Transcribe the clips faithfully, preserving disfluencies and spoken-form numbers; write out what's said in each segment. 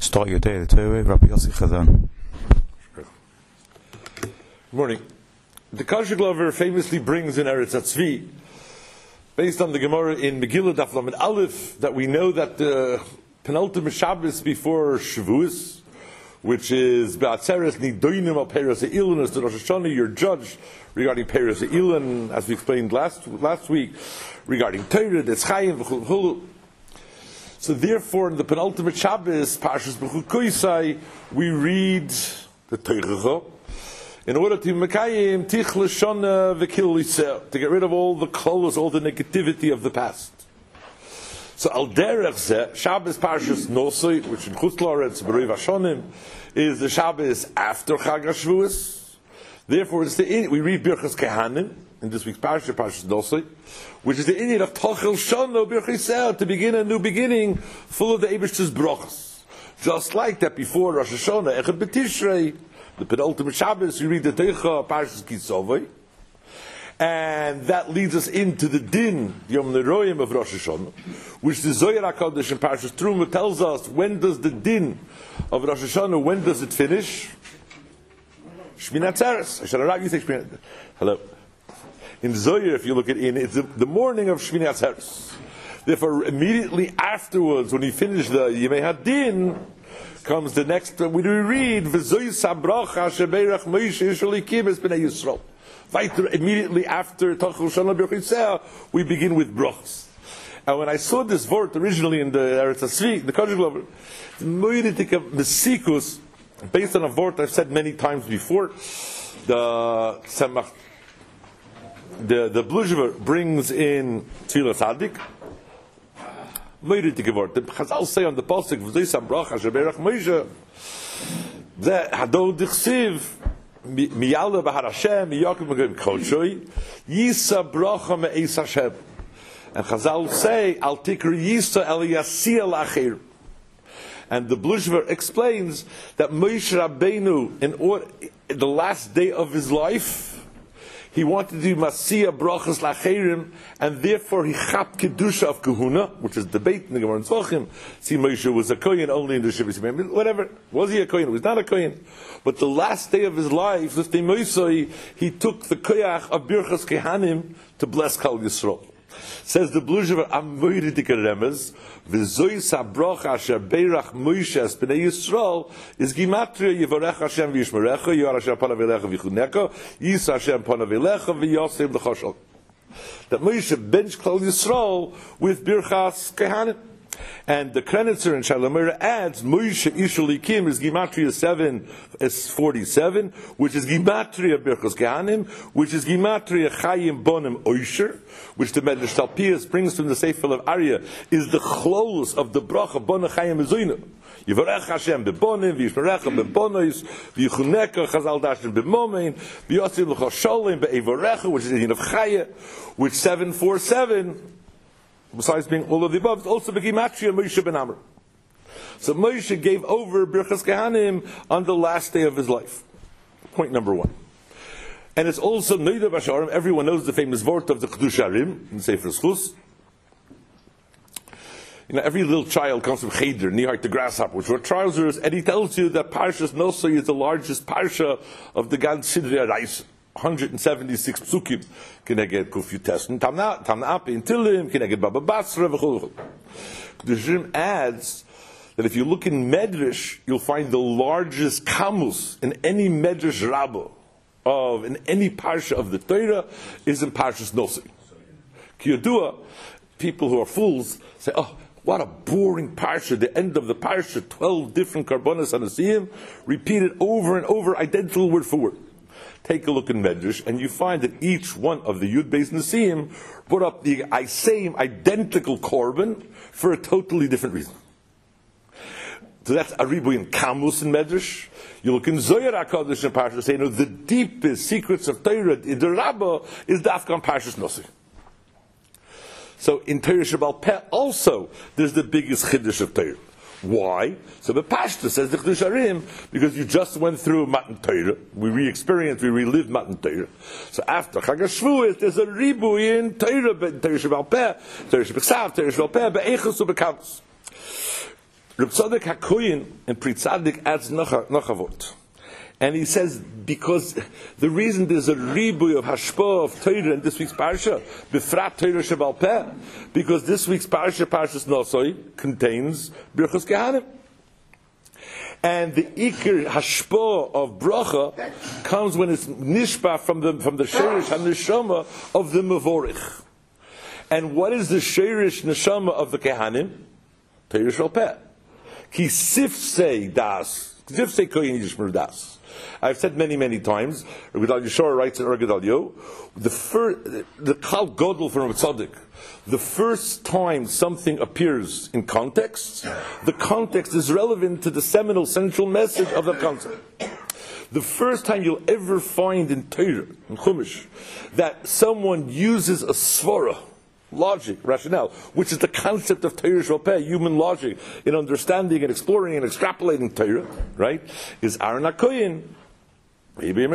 Start your day, the Torah, Rabbi Yossi Chazan. Good morning. The Kasher Glover famously brings in Eretz Atzvi, based on the Gemara in Megillah Daf Lamed Aleph, that we know that the penultimate Shabbos before Shavuos, which is Be'atzeres Nidoinim al Peres Ha'ilun, as the Rosh Hashanah, you're judged regarding Peres Ha'ilun, as we explained last last week, regarding Torah, Detzchayim, V'chul V'chul. So therefore, in the penultimate Shabbos, Parshas B'chul Koisai, we read the Torah in order to Mekayim Tich L'Shana V'Kil Yisrael, to get rid of all the kolos, all the negativity of the past. So Al Derech Zeh, Shabbos Parshas Nosoi, which in Chutz La'aretz B'Roiv Hashonim, is the Shabbos after Chag HaShavuos. Therefore, it's the we read Birchas Kehanim in this week's Parsha, Parshas Nosoi, which is the Indian of Tochel Shana Birchas to begin a new beginning full of the Eibishter's brachos. Just like that before Rosh Hashanah, Echad B'Tishrei, the penultimate Shabbos, you read the Teicha Parshas Kisovei, and that leads us into the Din Yom Neroyim of Rosh Hashanah, which the Zohar HaKadosh in Parshas Truma tells us when does the Din of Rosh Hashanah, when does it finish? Shmini Atzeres. I should have you say Shmini. Hello. In Zohar, if you look at it, it's the morning of Shmini Atzeres. Therefore, immediately afterwards, when you finish the Yemei Hadin, comes the next. We read V'zoy Sabracha Shebeirach Moshe Yisrael Kim Es Bnei Yisrael. Immediately after Tochel Shana B'Chitzeah, we begin with brachos. And when I saw this word originally in the Eretz Atzvi, the Kasher Glover, the Moiritika Mesikus, based on a word I've said many times before, the Semach, the the Bluzhever brings in Tfilas Hadik. Moiritika word. The Chazal say on the pasuk V'zoy Sabracha Shebeirach Moshe, the Hadol Dichsiv. Miyala b'har Hashem, miyakim b'gim kodshoy, yisa bracha me'es Hashem. And Chazal say, al tikr yisa el yasiya l'achir. And the Bluzhever explains that Moshe Rabbeinu, in, or, in the last day of his life, he wanted to do Masiyah brachas lachirim, and therefore he chap kedusha of kahuna, which is debate in the Gemara in Tzvachim. See, Moshe was a kohen only in the Shabbos, whatever. Was he a kohen? He was not a kohen. But the last day of his life, this day Moshe, he took the koyach of Birchas Kehanim to bless Kal Yisrael. Says the Bluzhever, I'm moiridik remez, v'zoy sabracha asher beirach Moshe es b'nei Yisrael, is gimatria yivarech Hashem v'yishmerecha, yor Hashem panav elecha v'yichuneka, yis Hashem panav elecha v'yosem l'choshol. That Moshe benched Klal Yisrael with Birchas Kehanim. And the Krenitzer in Shalamira adds Moshe Ishul Kim is Gimatria seven is forty-seven, which is Gimatria Birchos Kehanim, which is Gimatria Chayim Bonim Oisher, which the Medrash Talpias brings from the Sefer of Arya, is the close of the bracha Bona Chayim Ezoina. Yivarech Hashem bebonim, v'yishmerecha bebonos, v'yichuneka Chazal Dashin bemomein, v'yosim l'chosholim be'evarecha, which is the Yin of Chaya, which seven forty-seven. Besides being all of the above, it's also Begimatria Moshe ben Amr. So Moshe gave over Birchas Kehanim on the last day of his life. Point number one. And it's also Noida Basharim. Everyone knows the famous word of the Chedush Harim in Sefer Schus. You know, every little child comes from Cheder, Nihart the grasshopper, which were trousers, and he tells you that Parshas Nosoi is the largest parsha of the Gan Sidrei Araisa. one hundred seventy-six psukim. Keneged Kufyu Tesn, Tamna Tamna in Tilim, Keneged Baba Basra, v'chol. The Shrim adds that if you look in Medrash, you'll find the largest kamus in any Medrash Rabbah of in any parsha of the Torah is in Parshas Nosoi. Kiyodua, people who are fools say, "Oh, what a boring parsha! The end of the parsha, twelve different karbonos anasiyim, repeated over and over, identical word for word." Take a look in Medrash, and you find that each one of the Yud Beis Nesiim put up the same identical korban for a totally different reason. So that's a ribu in Kamus in Medrash. You look in Zohar HaKadosh in Parshas, say, you know, the deepest secrets of Torah in the Rabbah is Dafkan Parshas Nosoi. So in Torah Shabbal Peh also, there's the biggest chiddush of Torah. Why? So the Pashta says the Chedush Harim, because you just went through Matan Torah, we re-experienced, we relived Matan Torah. So after Chag HaShavuos, there's a ribu in Torah, Torah Shabbal Peh, Torah Shabbal Ksav, Torah Shabbal Peh, Be'echus u'Bekavus. Reb Tzadok HaKoyin in Pri Tzadik adds noch a, noch a word. And he says, because the reason there's a ribuy of hashpah of Torah in this week's parsha, befrat Torah shebal peh, because this week's parsha, Parshas Nosoi, contains Birchos Kehanim. And the ikir hashpah of bracha comes when it's nishpa from the from the sheirish and neshama of the mevorich. And what is the sheirish neshama of the Kehanim? Torah shebal peh. Ki sifsei das, sifsei koyin yishmer das. I've said many, many times, Gedal Yeshua writes in Ur Gedal Yo, the first, the Kal Godel from Tzaddik, the first time something appears in context, the context is relevant to the seminal central message of the concept. The first time you'll ever find in Torah, in Chumash, that someone uses a svara, logic, rationale, which is the concept of Torah Shebal Peh, human logic, in understanding and exploring and extrapolating Torah, right, is Aaron HaKoyin. And Aaron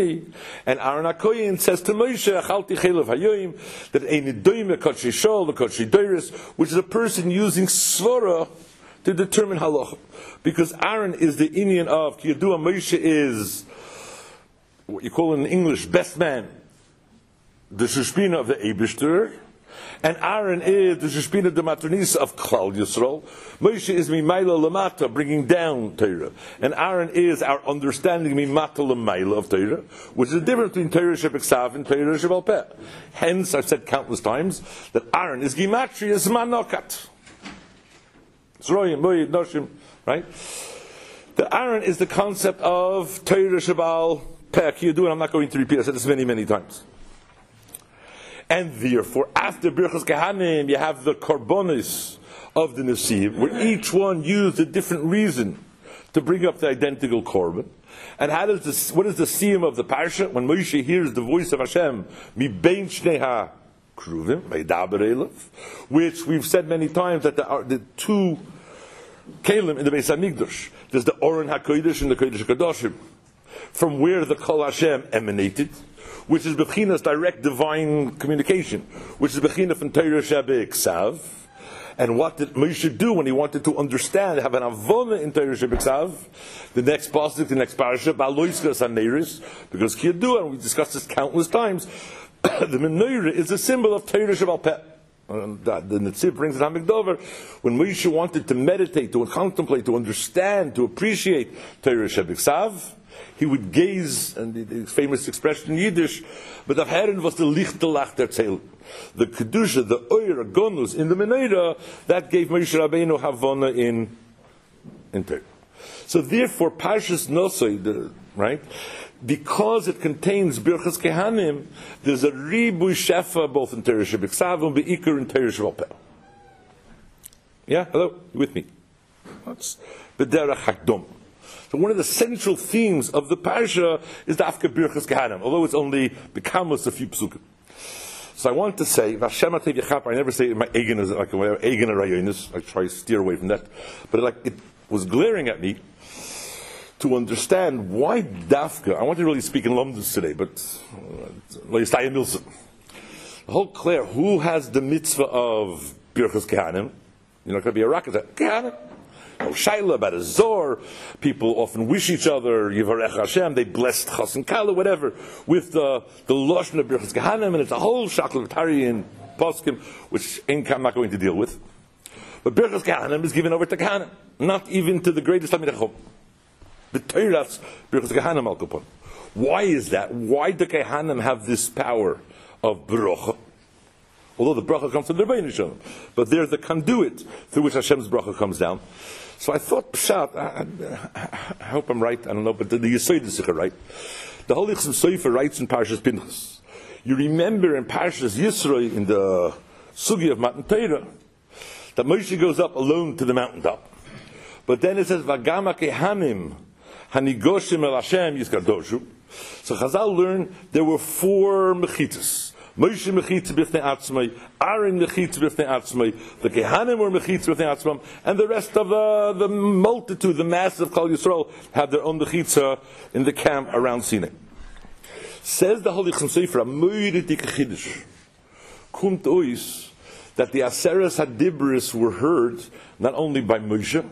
HaKoyin says to Moshe, Achalti chelav hayoim, that ein doime kodshei shol, kodshei doiris, which is a person using svara to determine halacha. Because Aaron is the Indian of, Ki Yadua Moshe is, what you call in English, best man, the Sheshbina of the Eibishter, and Aaron is the Sheshbina de Matronisa of Klal Yisrael. Moshe is Mimayla Lamata, bringing down Torah. And Aaron is our understanding Mimata Lamayla of Torah, which is the difference between Torah Shebeksav and Torah Shebal Peh. Hence, I've said countless times that Aaron is Gimatria Zmanokat. Zroyim, Moyed, Noshim, right? That Aaron is the concept of Torah Shebal Peh. Kiyadu, and I'm not going to repeat, I said this many, many times. And therefore, after Birchos Kehanim, you have the Korbanos of the Nesiv, where each one used a different reason to bring up the identical Korban. And how does this, what is the siyum of the parsha? When Moshe hears the voice of Hashem, Mi bein shnei ha-kruvim, Vaydaber Elav, which we've said many times that the, the two kelim in the Beis HaMikdash, there's the Oren HaKodesh and the Kodesh HaKadoshim, from where the Kol Hashem emanated, which is Bechina's direct divine communication, which is Bechina from Torah Shebeksav. And what did Moshe do when he wanted to understand, have an avona in Torah Shebeksav? The next pasuk, the next parasha, Ba'aloiskas HaNeiris, because Kiyadu, and we discussed this countless times, the menorah is a symbol of Torah Shebal Peh. And the Netziv brings it Hamikdover. When Moshe wanted to meditate, to contemplate, to understand, to appreciate Torah Shebeksav, he would gaze, and the famous expression in Yiddish, but the Herren was the Lichtelach der Zel. The Kedusha, the Oyer, Gonus, in the Menorah, that gave Moshe Rabbeinu Havana in, in Torah. So therefore, Parshas Nosoi, the, right, because it contains Birchos Kehanim, there's a Ribuy Shefa, both in Torah Shebeksav and Be'ikar in Torah Shebal Peh. Yeah, hello, you with me? That's B'derech Hakdom. So one of the central themes of the parsha is the Afka Birchos Kehanim, although it's only Bekamus a few psukim. So I want to say, Vashem Atev Yechap, I never say it in my Egen, like whatever, Egen or Rayonis, I try to steer away from that, but it, like, it was glaring at me to understand why Dafka, I want to really speak in Lomdus today, but Leistaya Milson. The whole Claire, who has the mitzvah of Birchos Kehanim? You're not going to be a rocket, Kehanim. No Shaila about a Zor. People often wish each other Yivarech Hashem. They blessed Chas and Kala, whatever, with the the Lashon of Birchos Kehanim, and it's a whole shakal of Tari and Poskim, which I'm not going to deal with. But Birchos Kehanim is given over to Kehanim, not even to the greatest Talmidei Chacham. The Torah's Birchos Kehanim al Kapon. Why is that? Why do Kehanim have this power of bracha? Although the bracha comes from the Rebbeinu Shalom, but they're the conduit through which Hashem's bracha comes down. So I thought, Pshat, I, I, I hope I'm right, I don't know, but the, the Yesod is right. The Holy Chasam Sofer writes in Parshas Pinchas. You remember in Parshas Yisro, in the Sugi of Matan Torah, that Moshe goes up alone to the mountaintop. But then it says, Vagama kehanim hanigoshim el Hashem yizkardoshu. So Chazal learned there were four mechitas. Moshe mechitz b'fnei atzmai, Aaron mechitz b'fnei atzmai, the Kehanim were mechitz b'fnei atzmam, and the rest of the, the multitude, the mass of Klal Yisrael, had their own mechitza in the camp around Sinai. Says the Holy Chasam Sofer, a moire dike chiddush, kumt ois, that the Aseres HaDibros were heard not only by Moshe,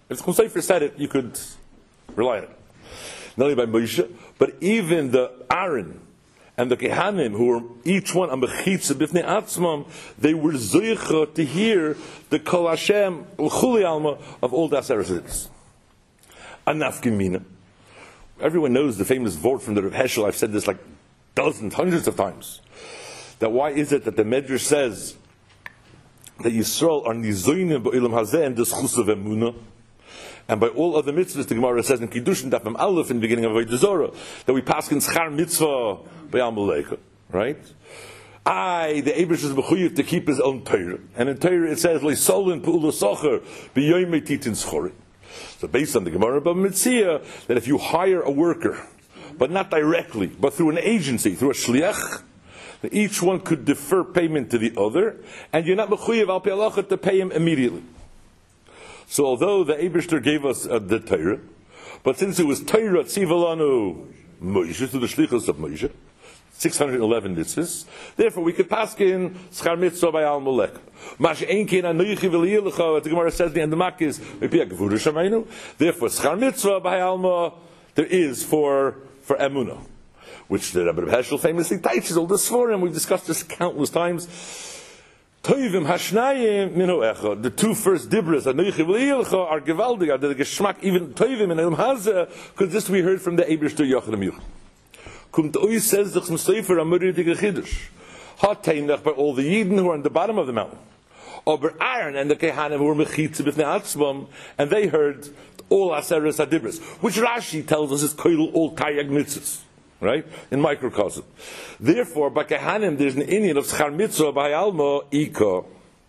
If the Chum Sofer said it, you could rely on it. Not only by Moshe, but even the Aaron and the Kehanim, who were each one a mechitza b'fnei atzmam, they were zoicha to hear the Kol Hashem l'chuli alma of all the Aseret Zidus. Anafkin mina. Everyone knows the famous vort from the Rav Heschel. I've said this like dozens, hundreds of times. That why is it that the Medrash says that Yisrael are nizoynim b'olam hazeh and d'schus of emunah, and by all other mitzvahs, the Gemara says in Kiddushin Daf Mem Aleph in the beginning of Avodah Zorah that we pass in schar mitzvah b'yam b'leika, right? I, the Eibush is mechuyev to keep his own Torah, and in Torah it says leisolin p'ula socher b'yoyim titin schori. So based on the Gemara Bava Metzia, that if you hire a worker, but not directly, but through an agency, through a shliach, that each one could defer payment to the other, and you're not mechuyev al pi halacha to pay him immediately. So although the Eibishter gave us uh, the Torah, but since it was Torah tzivalanu Moshe, through the shlichus of Moshe, six hundred eleven mitzvahs, therefore we could pass in schar mitzvah by al molek. Mash einkin anoichi v'liyelecha, the Gemara says the end of Makkah is mipia gevura shamaynu. Therefore schar mitzvah by alma there is for for emunah, which the Rebbe Heschel famously teaches all this for, and we've discussed this countless times. Toivim hashnayim minu echa. The two first dibras anoichi v'liyelecha are gewaldig, are the geschmack even toivim and elam hazeh, because this we heard from the Eibishter Yochanan Yuch. Kumt ois says the Chum Sofer a muridige chiddush. Hot tainach by all the Yidden who are on the bottom of the mountain. Aber Aaron and the Kehanim who were mechitza b'fnei atzmam, and they heard all Aseres Hadibros, which Rashi tells us is koil all Tayag mitzvahs, right? In microcosm. Therefore, by Kehanim there's an Indian of schar mitzvah by alma ika.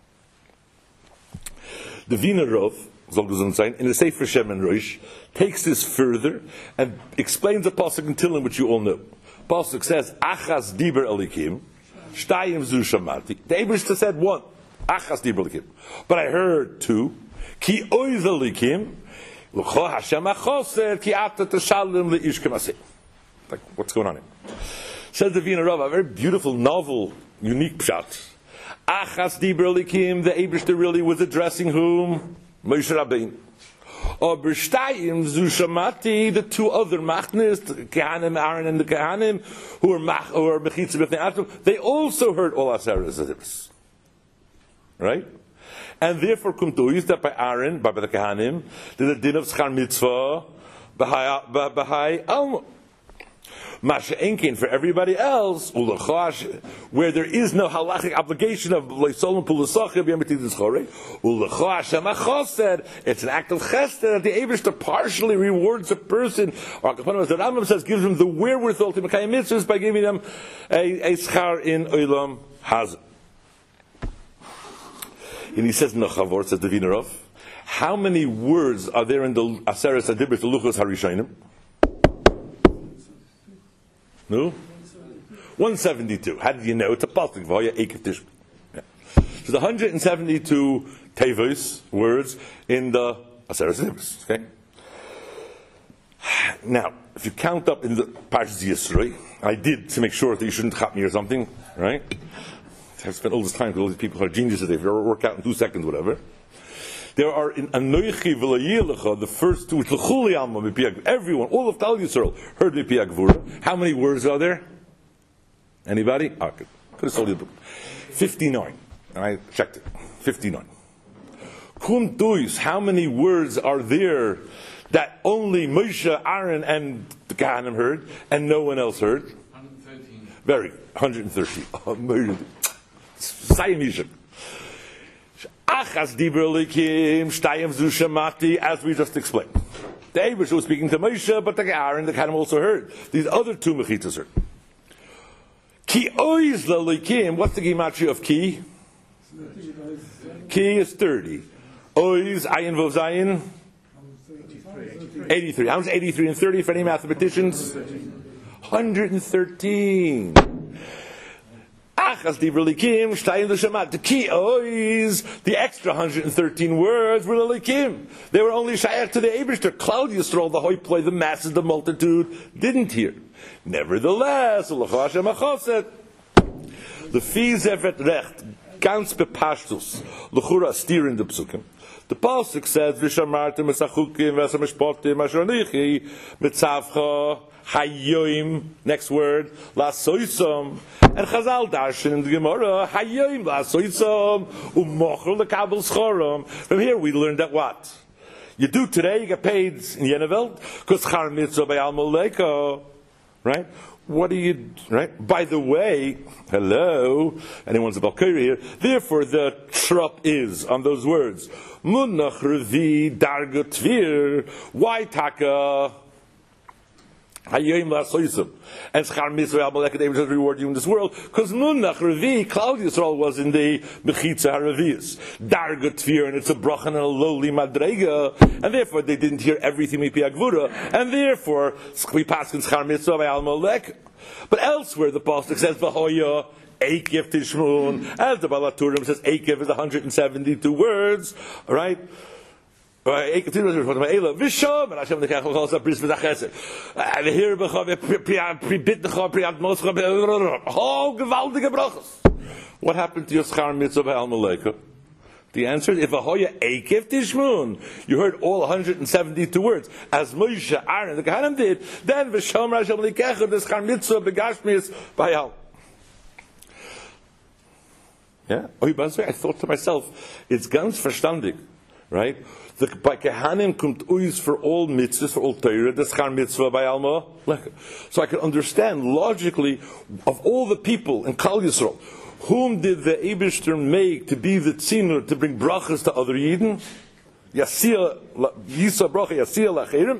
The Wiener Rav, soll gesund sein, in the Sefer Shem and Rosh, takes this further and explains the pasuk in Tehillim, which you all know. Pasuk says, Achas diber elikim, shtayim zu shamati. The Eibishter said one, Achas diber elikim. But I heard two, ki oiz elikim, l'cho Hashem achoser, ki ata teshalim le'ish kemaseh. Like, what's going on here? Says the Wiener Rav, a very beautiful, novel, unique pshat. Achas diber elikim, the Eibishter really was addressing whom? Moshe Rabbeinu. Aber Shtayim zu Shamati, the two other Machnis, the Kehanim, Aaron and the Kehanim, who are Mach, who are Mechitza b'fnei atzmam, they also heard all Aseres Hadibros. Right? And therefore, Kumtuis, that by Aaron, by the Kehanim, the din of Schar Mitzvah, B'hai Alma. Masha Enkin for everybody else, where there is no halachic obligation of Leisolon Pulasachah B'Yamatitin Schorei, Ulecho Hashem Achosed, it's an act of chesed that the Eibishter partially rewards a person, or the Rambam says, gives them the wherewithal to Mekayim mitzvahs by giving them a, a schar in Olam Hazeh. And he says in the Chavor, says the Wiener Rav, how many words are there in the Aseres Hadibros, the Luchos Harishonim? No? one seventy-two. How did you know? It's a pasuk. Yeah. So the one hundred seventy-two tevos, words, in the Aseres Hadibros. Okay? Now, if you count up in the Parshas Yisro, I did to make sure that you shouldn't chap me or something, right? I've spent all this time with all these people who are geniuses. They work out in two seconds, whatever. There are in Anoichi V'Layelecha, the first two, L'chuli Alma Mipia, everyone, all of Tal Yisrael heard Mipia Gvura. How many words are there? Anybody? Ah, good. Could have told you the book. fifty-nine. And I checked it. fifty-nine. Kum Duis, how many words are there that only Moshe, Aaron, and the Kehanim heard, and no one else heard? one hundred thirteen. Very, one hundred thirteen. Oh, Sayim Achas diber elikim, shtayim zu shamati, as we just explained. The Eibishter was speaking to Moshe, but the Aaron, the Kehanim also heard. These other two mechitzas heard. Ki oiz l'elikim, what's the gematria of ki? Ki is thirty. Oiz, ayin vov zayin? eighty-three. How much eighty-three and thirty for any mathematicians? one hundred thirteen. Achas diber elikim, shtayim zu shamati. The ki oiz, the extra one hundred thirteen words were elikim. They were only shayach to the Eibishter. Klal Yisrael, the hoi play, the masses, the multitude, didn't hear. Nevertheless, L'cho Hashem Achoset, the fi zefet recht, ganz bepashtus, l'chura steer in the psukim. The pasuk says, "V'shamartem esachukim v'esamishpotim ashronichi mitzavcha hayoim." Next word, lasoisom. And Chazal darshan in the Gemara, hayoim lasoisom u'mochel lekabel schorom. From here we learned that what you do today, you get paid in Yenevelt because char mitzvah by almoleko, right? What do you, right? By the way, hello, anyone's a Balkari here. Therefore, the trup is on those words. Munach revi darga tvir. Why taka? Hayyim lasoyisum. And schar mitzvah al-malek, they will reward you in this world. Because munach revi, Claudius Yisrael was in the mechitza haravias. Darga tvir, and it's a brach and a lowly madrega. And therefore, they didn't hear everything mipi agvura. And therefore, we pass in schar mitzvah al-malek. But elsewhere, the pasuk says, v'hoya eikev tishmun. As the Balaturim says, eikev is one hundred seventy-two words. Right? Eikev tishmun, v'shom, and Hashem nekach l'chol bris v'dachesed. V'hir b'chov, pribit necha, priad moscha, oh, gewaltige brachos. What happened to your schar mitzvah al-maleka? The answer is, if a hoya eikev tishmun, you heard all one hundred seventy-two words, as Moshe, Aaron, the Kohanim did, then v'shom Hashem l'kecha, the schar mitzvah begashmius bayal. Yeah? Oh, I thought to myself, it's ganz verstandig, right? The, by Kohanim kommt uis for all mitzvahs, for all Torah, the schar mitzvah bayal lecha. So I can understand logically, of all the people in Kal Yisrael, whom did the Eibishter make to be the tzimur to bring brachas to other Yidden? Yasiya, Yisa bracha, Yasiya lacherim.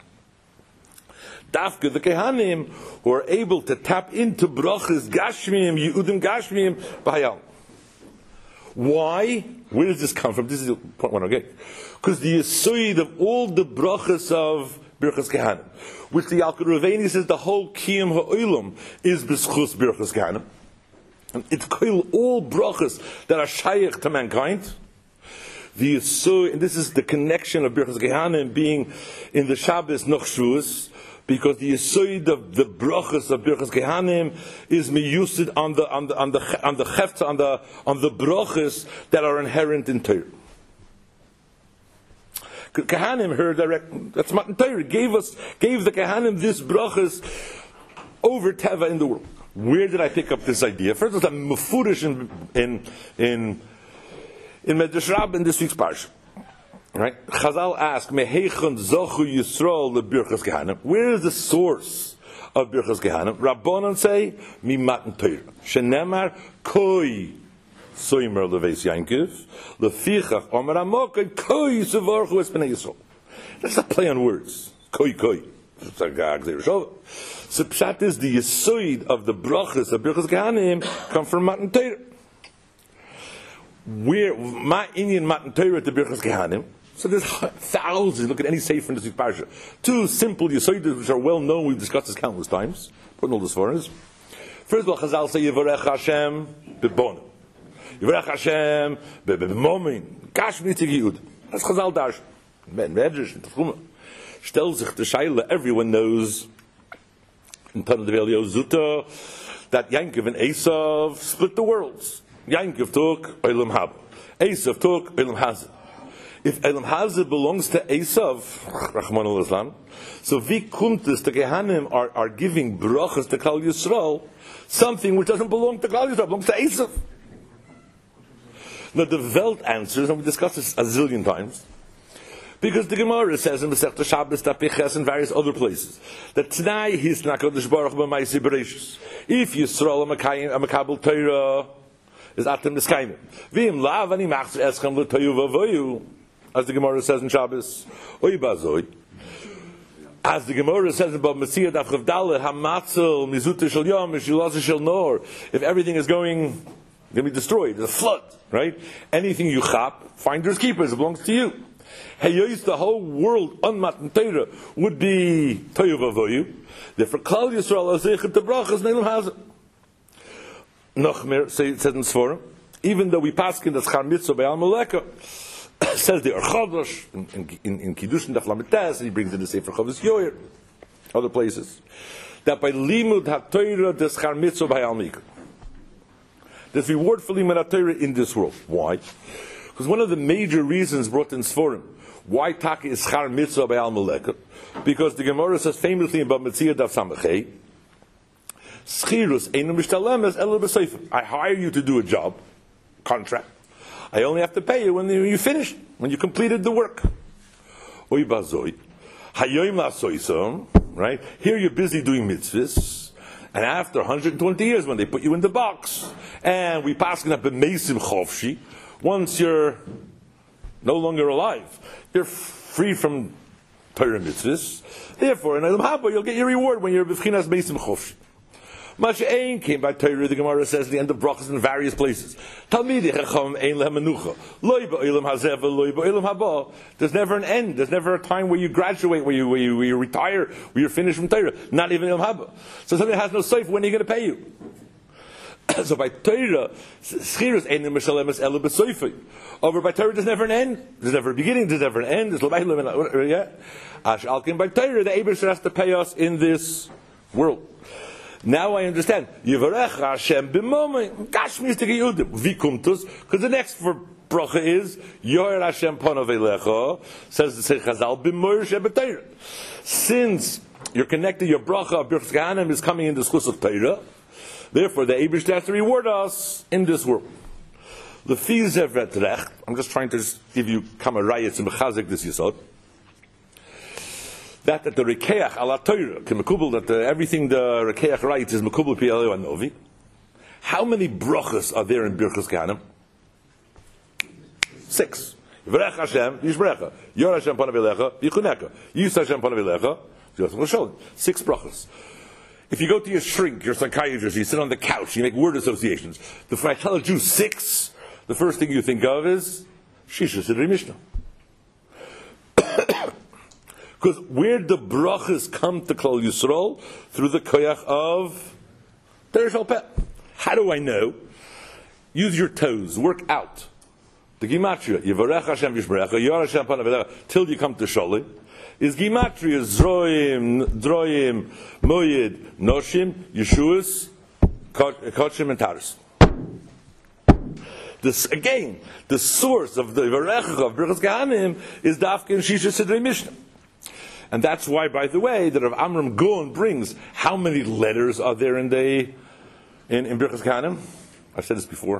Dafka, the Kehanim, who are able to tap into brachas, Gashmiyim, Yehudim Gashmiyim, B'hayal. Why? Where does this come from? This is the point one, okay? Because the Yesod of all the brachas of Birchas Kehanim, which the Yalkut Raveni says the whole Kiyam Ha'olam is B'schus Birchas Kehanim. And it's all brachas that are shaykh to mankind. The Yesod, and this is the connection of Birchas Kehanim being in the Shabbos Noch Shavuos, because the Yesod of the brachas of Birchas Kehanim is miyusid on the on the on the on the chefta on the on the brachas that are inherent in Torah. Kehanim heard direct. That's Matan Torah gave us gave the Kehanim this brachas over teva in the world. Where did I pick up this idea? First, it was a mefurish in in in in Medrash Rabbah in this week's parsha. Right? Chazal ask, "Meheichon zochu Yisrael lebirchas Kehanim?" Where is the source of birchas Kehanim? Rabbanon say, "Mi matan Torah." Shenemar koi soimer leveis Yankiv lefichach omer amokai koi sevarchu es bnei Yisrael. That's a play on words. Koi koi. So pshat is the yesod of the brachas of birchas Kehanim come from matan Torah. Where my Indian matan Torah to birchas Kehanim? So there's thousands. Look at any sefer in this week's parsha. Two simple yesodas which are well known. We've discussed this countless times. Putting all this for us. First of all, Chazal say Yivarech Hashem b'bonim, Yivarech Hashem b'momin, Gashmi tigiyud. That's Chazal dash. Men medrash in Tefuma. Stel sich the shaila. Everyone knows in Tanna Devei Zuta that Yankov and Esav split the worlds. Yankov took Olam Haba. Esav took Olam Hazeh. If Elam Hazeh belongs to Esav, Rahman al-Islam, so vi kuntis, the Kehanim are, are giving brachas to Kal Yisrael, something which doesn't belong to Kal Yisrael, belongs to Esav. Now the Welt answers, and we discussed this a zillion times, because the Gemara says in the Masechta Shabbos, Tapiches, and various other places, that T'nai his Nakadosh Baruch b'maisi bereishus. If Yisrael a makabel Torah, is atem niskayim. V'im lav ani machzer eschem l'toyu v'avoyu, as the Gemara says in Shabbos, oy bazoi. As the Gemara says about Messiah Daf Chavdalet, Hamatzel, Mizuta Shel Yom, Mishulasa Shel Nor. If everything is going, going to be destroyed, there's a flood, right? Anything you chap, finders keepers, it belongs to you. Heyois, the whole world on Matan Torah would be Toyu Vavoyu. Therefore, Kal Yisrael Azechet Tebrachas Neilum Hazeh. Nochmer says in Sforim, even though we pass in the Schar Mitzvah by Al Maleka, says the Archadosh in, in, in Kiddushin Daf Lamed Tes, and he brings in the Sefer Chavos Yoyer, other places, that by Limud HaTorah the Schar Mitzvah by Al Mikra. There's reward for Limud HaTorah in this world. Why? Because one of the major reasons brought in Sforim, why Taki is Schar Mitzvah by Al Meleka, because the Gemara says famously about Mitzvah Daf Samachay, Schirus Einam Mishtalemes Ela B'Seifim. I hire you to do a job, contract. I only have to pay you when you finished, when you completed the work. Oy Bazoi, Hayoim Lasoisam, right? Here you're busy doing mitzvahs, and after one hundred twenty years, when they put you in the box, and we pass up a Meisim Chovshi, once you're no longer alive, you're free from Torah mitzvahs. Therefore, in Elam Haba, you'll get your reward when you're B'chinas Meisim Chovshi. Masha'ein came by Torah, the Gemara says at the end of brachas in various places. Talmidei Chacham ein lehem menucha. Loi ba'olam hazeh v'loi ba'olam haba. There's never an end. There's never a time where you graduate, where you, where you, where you retire, where you're finished from Torah. Not even Elam haba. So something has no safe. When are you going to pay you? So by Torah, schirus ein mishalemes elu b'soifei. Over by Torah, there's never an end. There's never a beginning. There's never an end. There's l'bayim yeah. Ash alkin by Torah, the Eibusher has to pay us in this world. Now I understand. Yivarech Hashem b'momim gashmis tegiyudim. Vikumtus, because the next for bracha is Yoher Hashem panav elecha. Says the Sech Chazal b'moyer shebetayr. Since you're connected, your bracha of Birchas Kahanim is coming in the schus of Torah. Therefore, the Eibush has to reward us in this world. The fees have recht. I'm just trying to give you kama rayats and mechazik this yisod. That that the Rekeach ala Torah can mekubal that the, everything the Rekeach writes is mekubal pi Elio Anovi. How many brachas are there in Birchas Kahanim? Six. Yivarech Hashem yishbrecha. Yor Hashem panav elecha yichuneka. Yis Hashem panav elecha. Six brachas. If you go to your shrink, your psychiatrist, you sit on the couch, you make word associations. If I tell a Jew six, the first thing you think of is Shisha Sidri Mishnah. Because where the brachas come to Klal Yisrael? Through the koyach of Teresh Alpeh. How do I know? Use your toes, work out. The Gimatria, Yivarech Hashem Yishbrecha, Yor Hashem Panav Elecha, till you come to Sholi, is Gimatria, Zroim, Droim, Moyed, Noshim, Yeshuas, Kochim, and Taris. This, again, the source of the Yivarech of Birchas Kahanim is Dafke and Shisha Sidrei Mishnah. And that's why, by the way, that Rav Amram Gon brings, how many letters are there in the in, in Birchas Kahanim? I've said this before.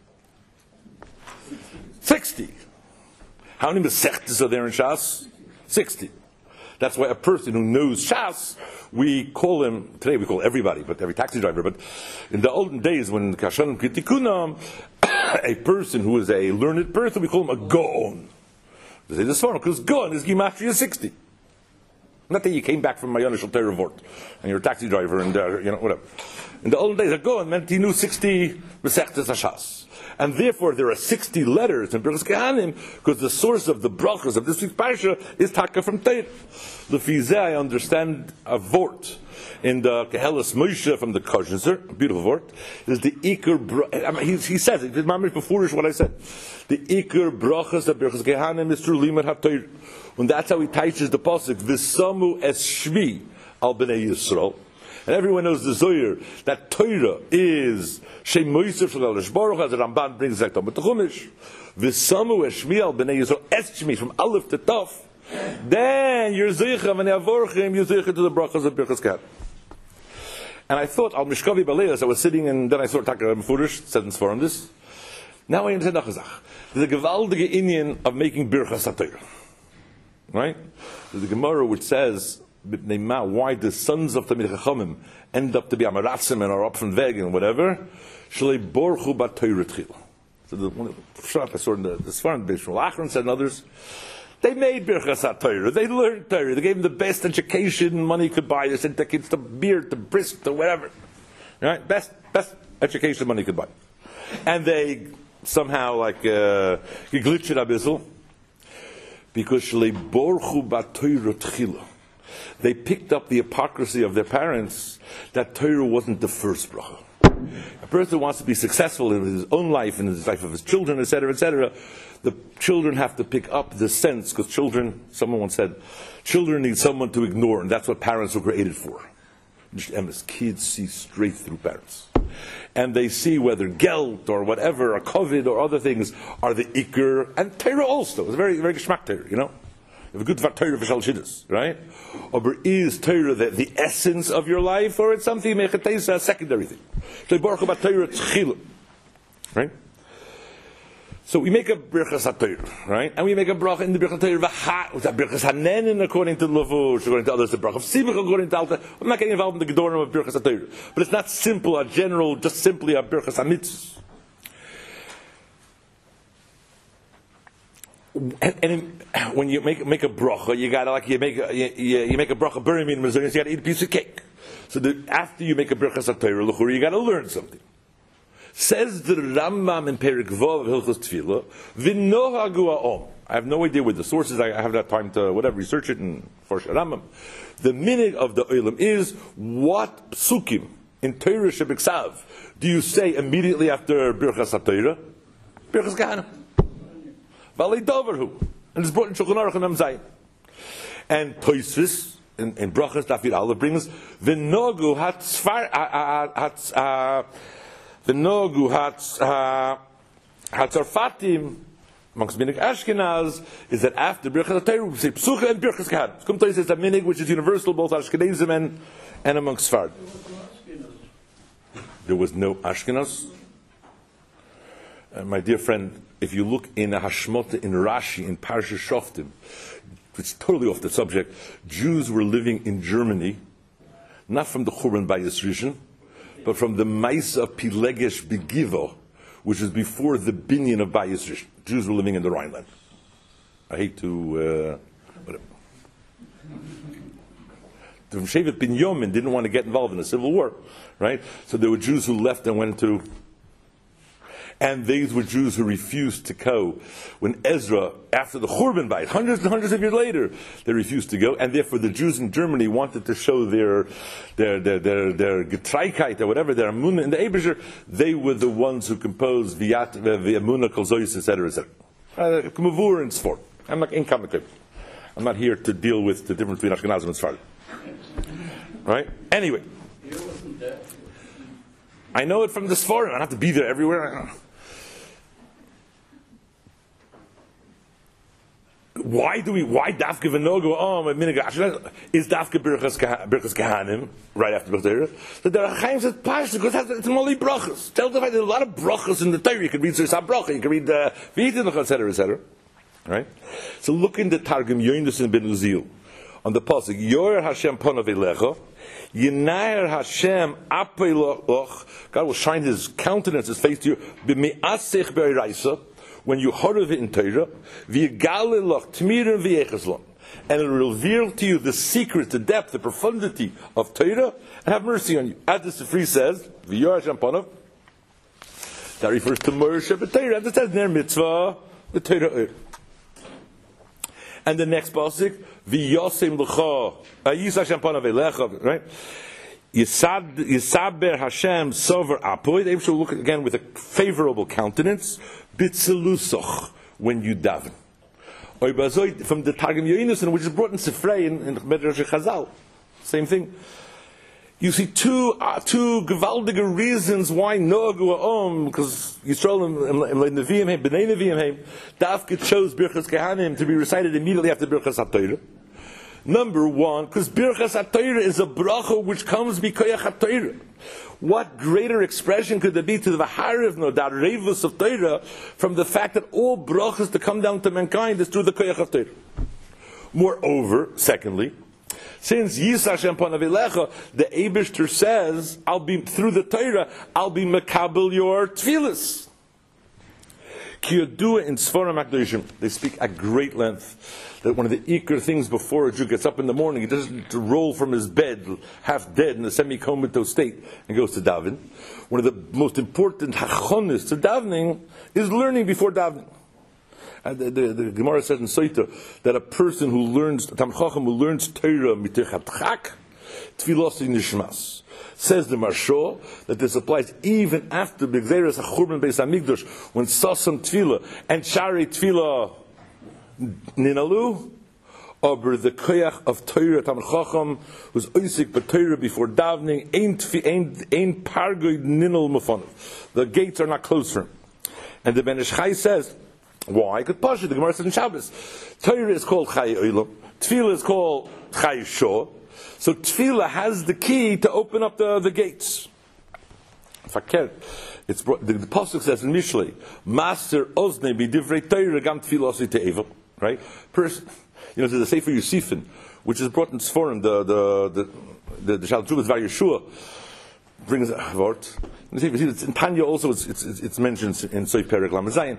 Sixty. How many Masechtas are there in Shas? Sixty. That's why a person who knows Shas, we call him, today we call everybody, but every taxi driver, but in the olden days when Kashan Kritikunam, a person who is a learned person, we call him a Gon. They say this one, because Gon is Gimatria sixty. Not that you came back from Mayana Shal Torah Vort, and you're a taxi driver, and uh, you know whatever. In the olden days, a Goan meant he knew sixty Masechtas Hashas, and therefore there are sixty letters in Birchas Kahanim because the source of the brachas of this week's parsha is Taka from Torah. The Fizeh, I understand a Vort in the Kehelas Moshe from the Kozhenzer, beautiful Vort, is the Iker. Bra- I mean, he, he says it. It's mamish before what I said. The Iker brachas of Birchas Kahanim is through Limud HaTorah. And that's how he teaches the pasuk, V'samu es shvi al b'nei Yisrael. And everyone knows the Zohar, that Torah is Shem Moisef Shel Alish Baruch, as the Ramban brings back to Chumash. V'samu es shvi al b'nei Yisrael, es shmi, from Aleph to Taf. Then you're Zeicha, v'nei Avorchim, you're Zeicha to the brachas of Birchas Kahanim. And I thought, Al Mishkavi Baleas, I was sitting and then I saw Taka Mefurish, said in Sforim this. Now I understand Nachazach. There's a gewaldige inyan of making Birchas HaTorah. Right? There's a Gemara which says, why the sons of Talmidei Chachamim end up to be Amaratzim and are up from Veg and whatever. Shalei borchu bat Torah tchil. So the one I saw in the, the Sfarim, Bishmul Achron said and others, they made Birchas HaTorah. They learned Torah. They gave them the best education money could buy. They sent their kids to beer, to brisk, to whatever. Right? Best, best education money could buy. And they somehow like uh, glitched it a bissel. Because they picked up the hypocrisy of their parents that Torah wasn't the first bracha. A person wants to be successful in his own life, in his life of his children, et cetera, et cetera. The children have to pick up the sense, because children, someone once said, children need someone to ignore, and that's what parents were created for. Kids see straight through parents. and they see whether gelt or whatever, or covid or other things are the ikr, and Torah also. It's very, very geschmack Torah, you know? You have a good Torah for Shalshidus, right? Or is Torah the, the essence of your life, or it's something, a secondary thing? So, Baruch about Torah Tchilu, right? So we make a Birchas HaTorah, right? And we make a bracha in the Birchas HaTorah v'ha, with that Birchas HaNenen according to Lavush, according to others, the bracha of Simcha according to Alta. I'm not getting involved in the Gedorim of Birchas HaTorah. But it's not simple, a general, just simply a Birchas HaMitzvah. And, and in, when you make make a bracha, you gotta like you make a, you, you make a bracha burim in Missouri, you gotta eat a piece of cake. So the, after you make a Birchas HaTorah, l'chura, you gotta learn something. Says the Rambam in Perek Vav of Hilchos Tefillah, V'nohagu ha'om. I have no idea what the sources. I have that time to whatever research it and force Rambam. The meaning of the olam is what psukim in Torah shebiksav do you say immediately after Birchas HaTorah? Birchas Kahana. V'alei doverhu, and it's brought in Shulchan Aruch and Am Zayin. And Tosfos in, in Brachas Daf Yud Aleph brings V'nogu hatzfar hatz. The Nogu Hatzarfatim amongst Minig Ashkenaz is that after Birchas HaTorah we say Psucha and Birchas Kahana. Kumtai says a Minig which is universal both Ashkenazim and, and amongst Sfard. There was no Ashkenaz. Uh, my dear friend, if you look in a Hashmota in Rashi in Parashat Shoftim, it's totally off the subject. Jews were living in Germany, not from the Churban Bayis Rishon, but from the Maisa Pilegesh Begivo, which is before the binyan of Bayis Rishon. Jews were living in the Rhineland. I hate to, uh, whatever. The Shevet Binyamin didn't want to get involved in the civil war, right? So there were Jews who left and went to, and these were Jews who refused to go. When Ezra, after the Churban Bayit, hundreds and hundreds of years later, they refused to go, and therefore the Jews in Germany wanted to show their their their their, their Getreikheit or whatever, their Amunah in the Eibusher. They were the ones who composed V'yat V'Amunah Kol Zoyis, et cetera, et cetera. K'mavur and Sfor. I'm not in comic. I'm not here to deal with the difference between Ashkenazim and Sfardim. Right? Anyway, I know it from the Sforim. I don't have to be there everywhere. Why do we? Why dafke v'nogu? Oh, my minig is dafke birchas kahanim right after the Torah. So the Chaim says pashtus because it's moli brachas. Tell the fact there's a lot of brachas in the Torah. You can read Zosam bracha. You can read the V'yitin, et cetera, et cetera. Right. So look in the Targum Yoinus ben Uzil on the pasuk Yor Hashem panav elecha, Yinair Hashem apei loch. God will shine His countenance, His face to you. B'mi'asech be'iraisa. When you heard of it in Torah, and it will reveal to you the secret, the depth, the profundity of Torah, and have mercy on you. As the Sifri says, that refers to Moshe B'Torah, and it says Ner Mitzvah, the Torah. And the next pasuk, V'yosem l'cha, Yis Hashem panav elecha, right? Yisaber Hashem sover apoy. They should look again with a favorable countenance. Bitzelusoch when you daven. From the Targum Yoinus, which is brought in Sifrei in, in Medrash Chazal. Same thing. You see two uh, two gewaldige reasons why Nogu Om, because Yisrael and Nevi'im Heim, B'nai Nevi'im Heim, Dafka chose Birchas Kahanim to be recited immediately after Birchas HaTorah. Number one, because Birchas HaTorah is a bracha which comes b'koyach HaTorah. What greater expression could there be to the V'harivno, that revus of Torah, from the fact that all brachas to come down to mankind is through the koyach of Torah. Moreover, secondly, since Yis Hashem panav elecha, the Eibishter says, "I'll be through the Torah, I'll be mekabel your tefillas." Kiyodua in Sforim HaKadoshim, they speak at great length that one of the ikr things before a Jew gets up in the morning, he doesn't roll from his bed, half dead in a semi-comatose state, and goes to daven. One of the most important hachonis to davening is learning before davening. And the, the, the Gemara says in Soita that a person who learns, Tam Chacham who learns Torah mitechat chak, tfilos nishmas. Says the Marsho that this applies even after the Gzeres HaChurban Beis HaMikdash, when Sasam Tefillah and Shari Tefillah Ninalu, Aber the koyach of Torah Talmid Chacham who's oisik b'Torah before davening ain't ain't ain't pargoid ninol mufanav. The gates are not closed for him. And the Ben Ish Chai says, why? Because Pasha, the Gemara says in Shabbos, Torah is called Chai Olam, Tefillah is called Chai Shor. So Tefillah has the key to open up the, the gates. Fakir. It's brought, the, the pasuk says in Mishlei, Master Oznei b'divrei Torah gam Tefillah osi te'eva. Right? Person, you know, there's a Sefer Yosifin, which is brought in Sforim, the the the the, the Shalom Chuvas Var Yeshua brings a word. In Tanya also it's it's, it's mentioned in Soif Perek Lamed Zayin.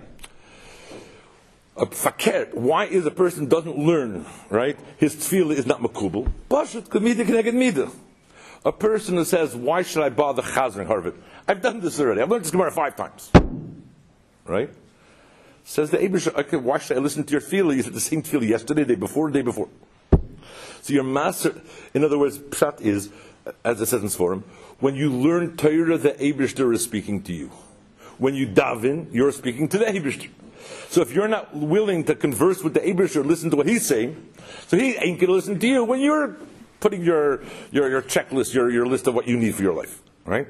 A fakir. Why is a person doesn't learn? Right? His tefillah is not makubal. Pashut kamida connected mida. A person who says, "Why should I bother chazering Harvard? I've done this already. I've learned this Gemara five times." Right? Says the Eibush, okay, why should I listen to your tefillah? You said the same tefillah yesterday, day before, day before. So your master, in other words, pshat is, as it says in Sforim, when you learn Torah, the Eibishter is speaking to you. When you daven, you're speaking to the Eibishter. So if you're not willing to converse with the Eibishter, listen to what he's saying, so he ain't going to listen to you when you're putting your, your, your checklist, your, your list of what you need for your life. Right?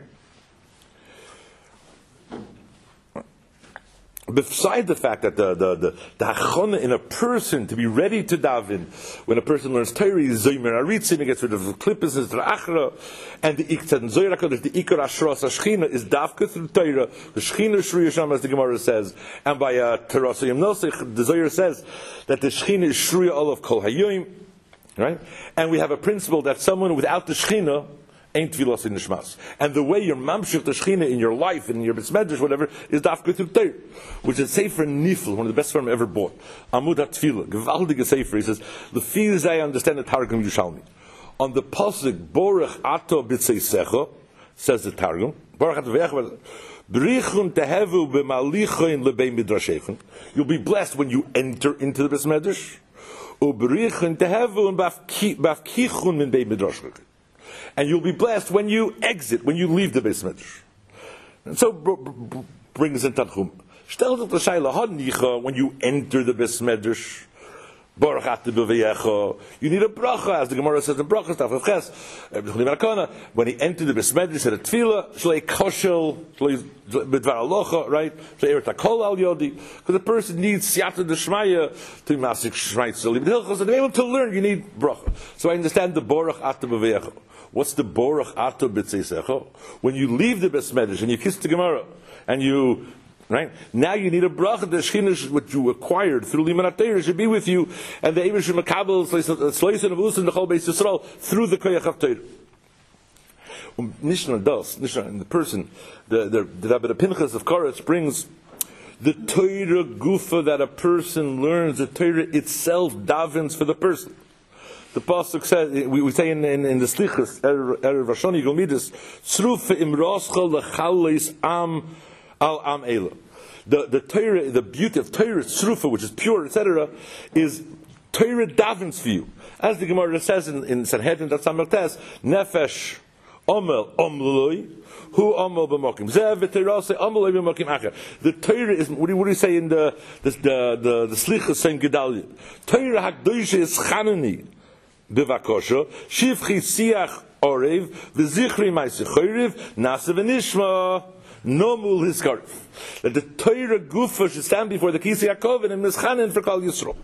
Beside the fact that the the the, the hachana in a person to be ready to daven, when a person learns Torah, is zoymer aritzim, he gets rid of the klippas, is the achra, and the iktzad and zoyra kodesh, the ikar ashras hashchina is dafka through Torah, the shchina shruya sham, as the Gemara says, and by uh, terasayim nosich, the zoyra says that the shchina is shruya all of kol hayoyim, right? And we have a principle that someone without the shchina ain't tefillas in nishmas. And the way you're mamshich the shechina in your life, in your besmedrash, whatever, is dafka through Torah, which is Sefer Nifl, one of the best firm ever bought. Amud HaTefillah, gewaldige Sefer. He says, "Lefi zeh I understand the Targum Yerushalmi." On the pasuk Borach Ato B'Tzeisecha, says the Targum, Borach Ato B'Tzeisecha, B'richun tehevu b'malichoin lebei midrashechin. You'll be blessed when you enter into the besmedrash. U'b'richun tehevu b'afkichun min bei midrashechin. And you'll be blessed when you exit, when you leave the Beis Medrash. And so b- b- brings in Tanchum. Stel dit l'shayla hanicha when you enter the Beis Medrash. Baruch ata b'veyecha. You need a bracha, as the Gemara says in Brachas Daf Ches. When he entered the Beis Medrash, said a tefillah, shlei koshel, shlei b'dvar alocha, right? Shlei eret hakol al yodi. Because the person needs siyata d'shmaya to masik shmait tzoli b'dilchos. And to be able to learn, you need bracha. So I understand the Baruch ata b'veyecha. What's the Borach Ato B'Tzeisecha? When you leave the Beis Medrash and you kiss the Gemara, and you, right? Now you need a bracha. The Shechina, what you acquired through Liman HaTorah, should be with you, and the Eibush Makabel Shleisin of Usin the Chol Beis Yisrael through the Koyach of Torah. Nishna does, Nishna, and the person, the the the Rabbi Pinchas of Koretz brings the Torah Gufa that a person learns. The Torah itself davens for the person. The pasuk says, we, we say in, in, in the Slichas, Erev Rosh Hashanah Yigomidus, Tzrufa imroscha lechalis am al am ela. The the Torah, the beauty of Torah, Tzrufa, which is pure, et cetera, is Torah davens for you. As the Gemara says in, in Sanhedrin, that's Samartes, Nefesh Omel Omloi, Hu Omel b'mokim. Zev v'teirase Omel b'mokim acher. The Torah is, what do, you, what do you say in the the the, the, the Slichas saying Gedalia? Torah hakdosha is Chanani. Bivakosha, Shivchi Siach Orev, Vizichri Maisichorev, Nasa Venishma, Nomul Hiskarif. That the Torah Gufa should stand before the Kisi Yaakov and Mischanin for Kal Yisrael.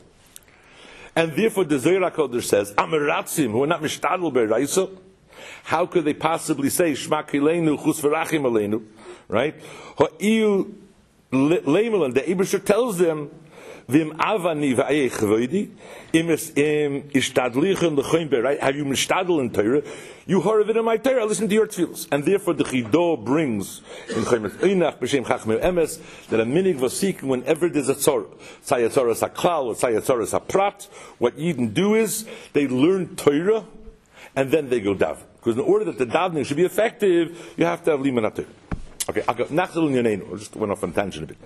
And therefore the Zohar HaKodesh says, Amaratzim, who are not Mishtadl Be'Raisa, how could they possibly say, Shma Kileinu, Chus V'rachim Aleinu, right? Ho'iyu Leimelan, the Eibusher tells them, Vim avani va'ayei chavoidi, im ishtadlichen l'choim be'rai, have you mishtadl in Torah? You heard of it in my Torah, listen to your tefillos. And therefore the Chido brings in Chaimet Einach, b'shem Chachmei Emes, that a minig was seeking whenever there's a tzorah. Tzai a tzorah is a klal, or tzai a tzorah is a prat. What Yidden do is, they learn Torah, and then they go daven. Because in order that the davening should be effective, you have to have liman HaTorah. Okay, I'll go, nachzal in Yoneinu, I just went off on tangent a bit.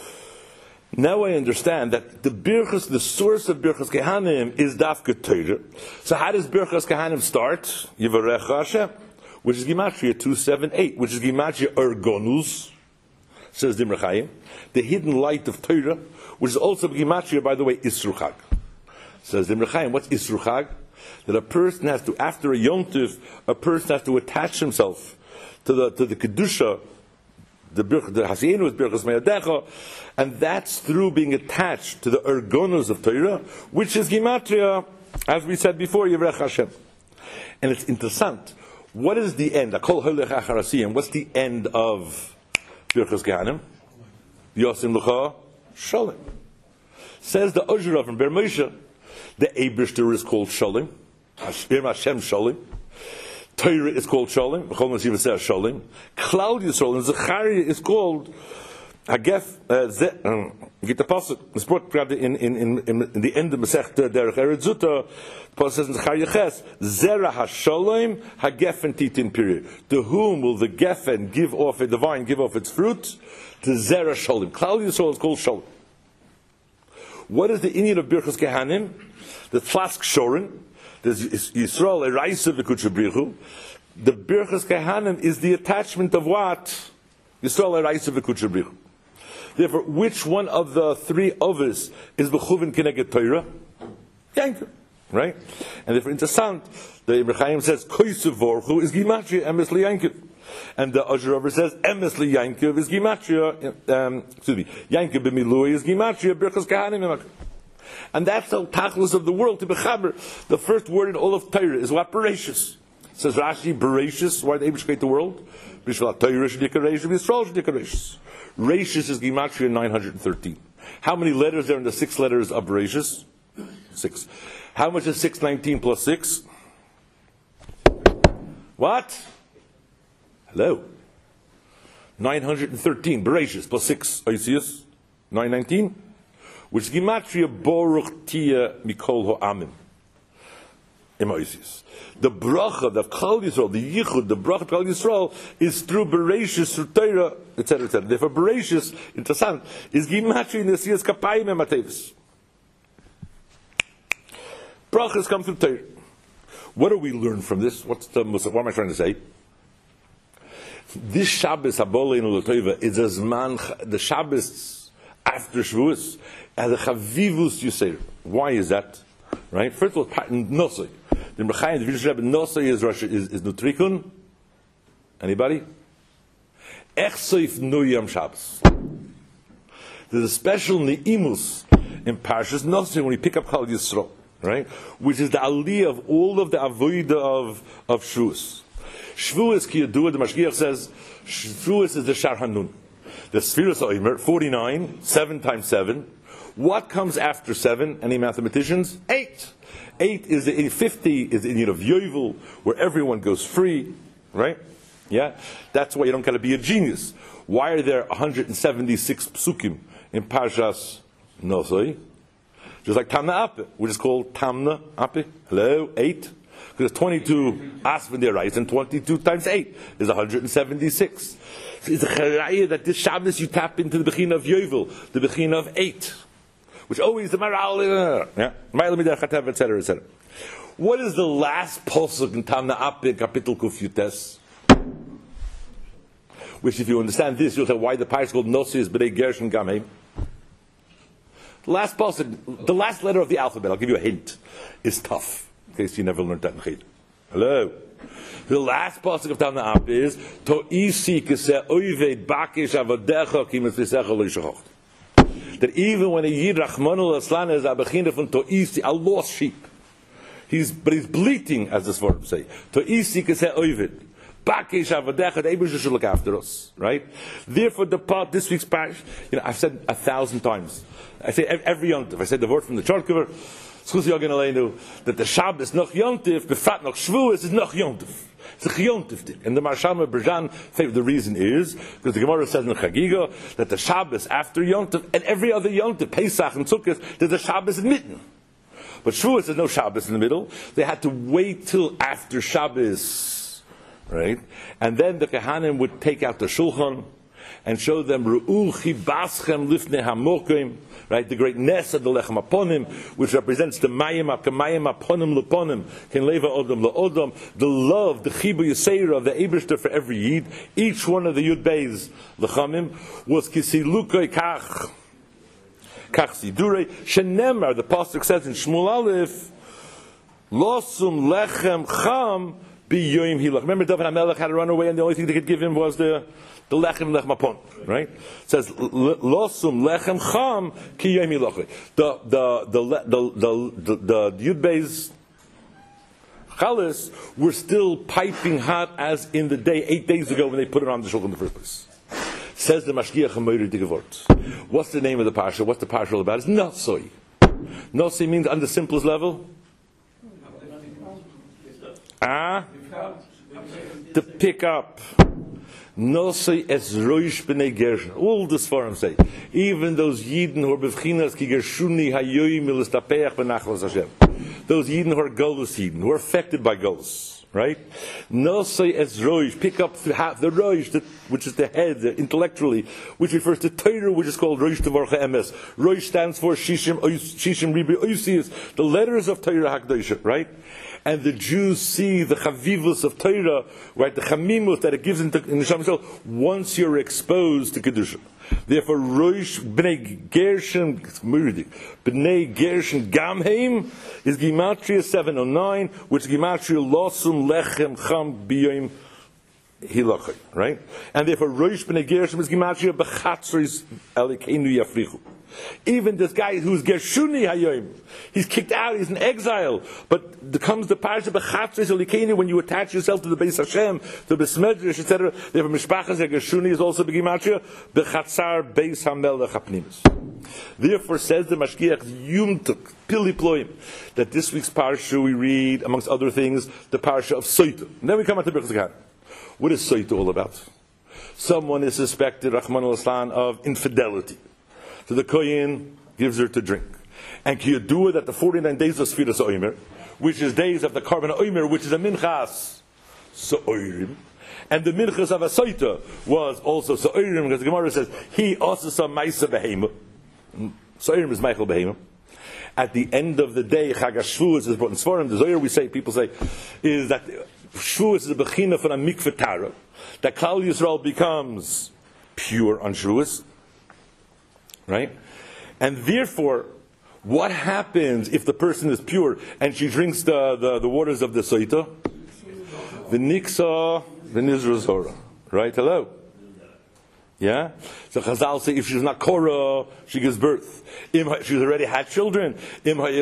Now I understand that the Birchas, the source of Birchas Kehanim is Dafka Torah. So how does Birchas Kehanim start? Yivarecha Hashem, which is Gematria two seventy-eight, which is Gematria Ergonus, says Dimra Chaim, the hidden light of Torah, which is also Gematria, by the way, Isru Chag. Says the Imre Chaim, what's Isru Chag? That a person has to, after a Yom Tov, a person has to attach himself to the to the Kedusha, the the Hasienu is Birchas Me'adecha, and that's through being attached to the Ergonos of Torah, which is Gematria, as we said before, Yivrech Hashem. And it's interesting. What is the end? Akol Holech Achar Asiyim. What's the end of Birchas Gehanim? Yosim L'cha Shalom. Says the Ozherav from Ber Moshe, the Eibishter is called Shalom. Hashem Hashem Shalom. Torah is called Shalom. B'chol Nasiv says Shalom. Klal Yisrael and Zechariah is called Hagef. Get the pasuk. It's brought in in in in the end of Masech Derech Eretz Zuta. The pasuk says in Zechariah Ches, Zera Hashalom Hagefen Titin. Period. To whom will the Gefen give off the vine give off its fruit? To Zera Shalom. Klal Yisrael is called Shalom. What is the Indian of Birchas Gehanim? The Tlask Shorin. There's Yisrael Eraisa v'Kutchabrichu. The Birchas Gehanim is the attachment of what? Yisrael Eraisa v'Kutchabrichu. Therefore, which one of the three others is b'chuvin kineged Torah? Yankiv, right? And therefore, interesting, the Imre Chaim says Koysev Vorchu is Gematria emes liyankiv, and the Ozherav says emes liyankiv is Gematria. Um, excuse me, Yankiv b'milui is Gematria Birchas Gehanim. And that's the tachlis of the world to bechaber. The first word in all of Torah is what? Bereshis. Says Rashi, Bereshis. Why did Abish create the world? Bishvat Torah sh'dikaresh, Yisrael sh'dikaresh. Rashis is Gematria nine hundred thirteen. How many letters are in the six letters of Bereshis? Six. How much is six nineteen plus six? What? Hello. nine hundred thirteen. Bereshis plus six. Are you serious? nine nineteen? Which is Gematria Boruch Tia Mikol Ho'amim. Emoisius. The bracha, the Kol Yisrael, the Yichud, the bracha of Kol Yisrael is through Bereshis, through Torah, et cetera, et cetera. Therefore, Bereshis, interessant, is Gematria Nesiyas Kapayim Ematevis. Brachas come from Torah. What do we learn from this? What's the what am I trying to say? This Shabbos Haboleinu L'Tova is as man the Shabbos after Shavuos as a Chavivus Yisrael. Why is that? Right. First of all, Nosai. The Imre Chaim, the Vilna Rebbe, Nosai is Rosh is, is Nutrikun. Anybody? Echsoif Nuyam Shabbos. There's a special Neimus in Parshas Nosai when we pick up Chal Yisrael, right? Which is the aliyah of all of the avodah of of Shavuos. Shavuos ki yadua, the Mashgiach says Shavuos is the Shar Hanun. The Sfiras Omer, forty-nine, seven times seven. What comes after seven? Any mathematicians? Eight. Eight is the fifty is the Indian of Yovel, where everyone goes free, right? Yeah, that's why you don't got to be a genius. Why are there one hundred seventy-six psukim in Parshas Nosai? Just like Tamna Ape, which is called Tamna Ape. Hello, eight. Because twenty-two Aspen there, right? And twenty-two times eight is one hundred seventy-six. So it's a charayah that this Shabbos you tap into the Bechina of Yovel, the Bechina of eight, which always the Maral, yeah, et cetera, et cetera. What is the last pasuk in Tamna Ape, Kapitel Kuf Yutes? Which, if you understand this, you'll say why the parsha called Nosai is B'nai Gershon Gamheim. The last pasuk, the last letter of the alphabet, I'll give you a hint, is tough, in case you never learned that in Cheder. Hello. The last pasuk of Tamna Ape is To'isi Keseh Oived Bakish Avodecha Ki Mitzvisecha Lo Yishachach. That even when a Yid Rachmanu L'Aslan is a Bechina from To'isi, a lost sheep, he's but he's bleating, as the Sforim say. To'isi Keseh Oived Bakish Avodecha. The Eibusha should look after us, right? Therefore, the part this week's parish, you know, I've said a thousand times. I say every yontif. I said the word from the Chorkever. That the Shabbos noch Yontif, befrat noch Shavuos is noch Yontif. It's a Yontif. And the Marshama Berjan, the reason is because the Gemara says in Chagiga that the Shabbos after Yontif and every other Yontif, Pesach and Sukkot, there's a Shabbos in mitten. But Shavuos there's no Shabbos in the middle. They had to wait till after Shabbos, right? And then the Kehanim would take out the Shulchan and show them Ru'u Chibaschem Lifnei Hamokim, right? The great Nes of the Lechem Aponim, which represents the Mayim Akamayim Aponim Luponim, Ken Leva Odom Laodom, the love, the Chibu Yisera of the Eibishter for every Yid. Each one of the Yud Beis Lechamim was Kisilukai Kach. Kach Sidurei. Shenemar, the pasuk says in Shmuel Aleph, Losum lechem cham biyoyim hilach. Remember, David HaMelech had to run away, and the only thing they could give him was the the lechem lechmapon. Right? It says Losum lechem cham ki yoyim hilach. The the the the the the, the Yud Beis Chalas were still piping hot as in the day eight days ago when they put it on the shulchan in the first place. Says the Mashgiach HaMoirid Digavort. What's the name of the parsha? What's the parsha all about? It's Nosoi. Nosoi means on the simplest level. Ah, to pick up. Nosei es roish b'nei Gershon. All the Sforim say, even those Yidden who are b'vchinas ki Gershuni hayoyim ilestapeach b'nachlas Hashem. Those Yidden who are Golus Yidden, who are affected by Golus, right? Nosei es roish, pick up the, half, the roish, the, which is the head, the, intellectually, which refers to Torah, which is called roish tevorcha emes. Roish stands for shishim, shishim ribi oisius, the letters of Torah HaKadosh, right? And the Jews see the chavivus of Torah, right, the chamimus that it gives into in the Neshama once you're exposed to Kedusha. Therefore, Roish B'nei Gershon, B'nei Gershon Gamheim is Gematria seven oh nine, which is Gematria Losum Lechem Cham B'yoim Hilachai, right? And therefore, Roish B'nei Gershon is Gematria B'chatzris Elikenu Yafrichu. Even this guy who's Gershuni Hayoim, he's kicked out, he's in exile. But there comes the Parsha B'chatzris Elikenu when you attach yourself to the Beis Hashem, to the Smedrish, et cetera. Therefore, Mishpachas Gershuni is also B'gimatria B'chatzar Beis HaMelech HaPnimis. Therefore, says the Mashgiach Yumtuk Pili Ploim, that this week's Parsha we read, amongst other things, the Parsha of Soita. And then we come on to Birchas Kohanim. What is Soita all about? Someone is suspected, Rahman al-Islam, of infidelity. So the Kohen gives her to drink. And Kiyadua that the forty-nine days of Sfiras Oimer, which is days of the Karban Oimer, which is a Minchas So'oirim, and the Minchas of a Soita was also So'oirim, because the Gemara says, he also saw Maisa Behema. So'oirim is Michael Behema. At the end of the day, Chag HaShavuos is brought in Sforim. The Zohar we say, people say, is that Shavuos is a Bechina for a Mikveh Tara, that Klal Yisrael becomes pure on Shavuos. Right? And therefore, what happens if the person is pure and she drinks the, the, the waters of the Soita? The Niksa, the Nizra Zora. Right? Hello? Yeah? So Chazal say if she's not Korah, she gives birth. She's already had children. You want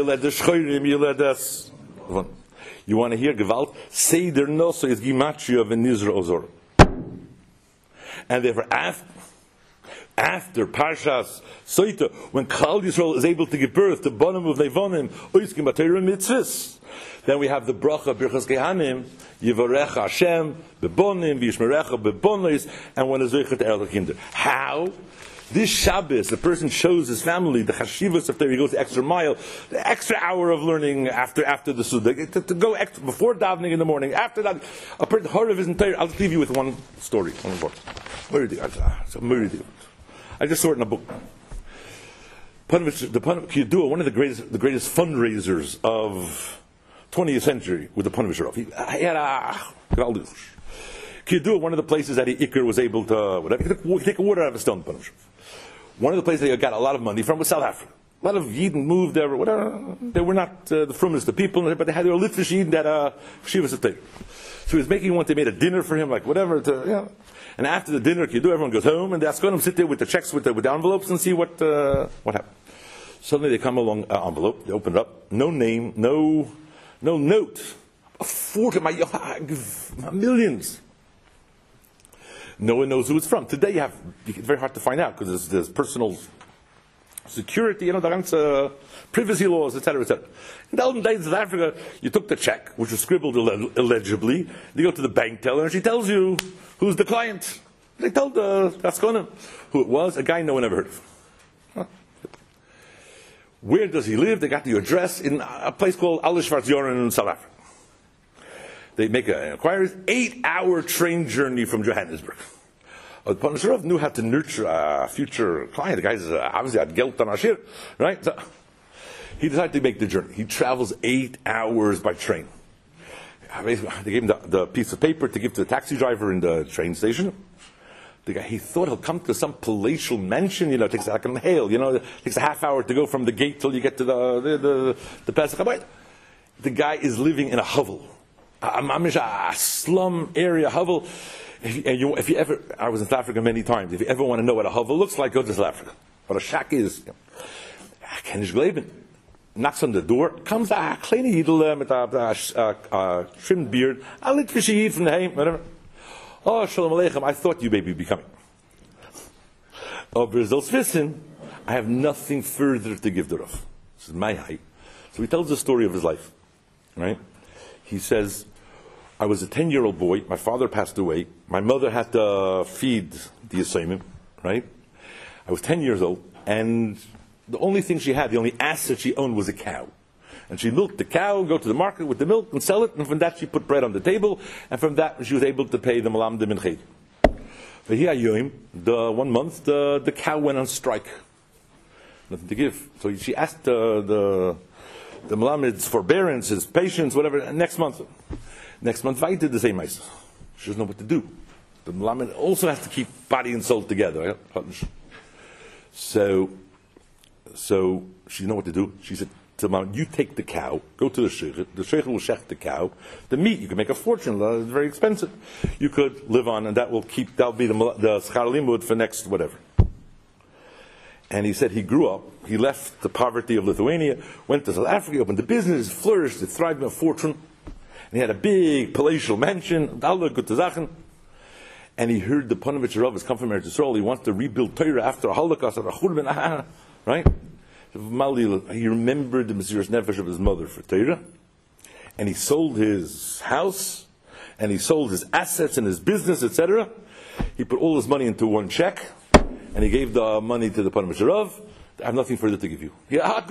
to hear Gewalt? Seder Noso is Gimatria of Nizra Ozora. And therefore, after After Parshas Soita, when Klal Yisrael is able to give birth to Bonim of Levonim, Oiskim B'Torah Mitzvahs, then we have the bracha Birchas Kohanim, Yivarecha Hashem, B'Bonim, V'Yishmerecha B'Bonis, and when is Zoichet Erel Kinder. How? This Shabbos, the person shows his family the chashivas of Torah. He goes the extra mile, the extra hour of learning after after the Suda, to, to go extra, before davening in the morning, after that, a part of his entire. I'll leave you with one story, one more. I just saw it in a book. The Kiyadua, one of the greatest, the greatest fundraisers of twentieth century, with the Ponevezher of. He, he had a Kiyadua, one of the places that he Iker was able to whatever, he could take a water out of a stone. One of the places that he got a lot of money from was South Africa. A lot of Yidden moved there, whatever. They were not uh, the frumest of people, but they had their Litvish Yidden that uh, Shivas of Torah. So he was making one. They made a dinner for him, like whatever. To, you know. And after the dinner, Kiyadua, everyone goes home, and they ask him sit there with the checks, with the, with the envelopes, and see what uh, what happened. Suddenly, they come along uh, envelope. They open it up. No name, no no note. A fortune, my, my millions. No one knows who it's from. Today, you have it's very hard to find out because there's, there's personal security, you know, the uh, privacy laws, et cetera, et cetera. In the olden days of Africa, you took the check, which was scribbled Ill- illegibly. You go to the bank teller, and she tells you who's the client. They told the Gaskona who it was, a guy no one ever heard of. Huh. Where does he live? They got the address in a place called Alishvartzoren in South Africa. They make an inquiry, eight-hour train journey from Johannesburg. The Ponevezher knew how to nurture a future client. The guy's uh, obviously had Geld on Ashir, right? So he decided to make the journey. He travels eight hours by train. They gave him the, the piece of paper to give to the taxi driver in the train station. The guy, he thought he'll come to some palatial mansion, you know, it takes like a hail, you know, it takes a half hour to go from the gate till you get to the the the, the Pesach Habayit. The guy is living in a hovel, a, a, a slum area hovel. If you, you, if you ever, I was in South Africa many times. If you ever want to know what a hovel looks like, go to South Africa. What a shack is. Kenish Gleben knocks on the door. Comes a kleine yidel with a trimmed beard, a lit fishy from the heim, whatever. Oh, shalom aleichem, I thought you maybe be coming. Oh, Brazil Svissin, I have nothing further to give the Rav. This is my height. So he tells the story of his life, right? He says, I was a ten-year-old boy, my father passed away, my mother had to feed the assignment, right? I was ten years old, and the only thing she had, the only asset she owned was a cow. And she milked the cow, go to the market with the milk and sell it, and from that she put bread on the table, and from that she was able to pay the malamdim in cheder. But here, the one month, the, the cow went on strike. Nothing to give. So she asked uh, the the malamid's forbearance, his patience, whatever, next month. Next month, I did the same mice. She doesn't know what to do. The malamid also has to keep body and soul together. So, so she didn't know what to do. She said, you take the cow, go to the sheikh, the sheikh will shecht the cow, the meat, you can make a fortune, it's very expensive. You could live on, and that will keep, that'll be the, the schar limud for next whatever. And he said he grew up, he left the poverty of Lithuania, went to South Africa, opened a business, flourished, it thrived in a fortune, and he had a big palatial mansion, Allah good to Zachen, and he heard the Panovich Rav has come from Eretz Yisrael, he wants to rebuild Torah after a Holocaust, after a Churban, right? He remembered the Mesiras Nefesh of his mother for Torah, and he sold his house, and he sold his assets and his business, et cetera. He put all his money into one check, and he gave the money to the Panovich Rav. I have nothing further to give you.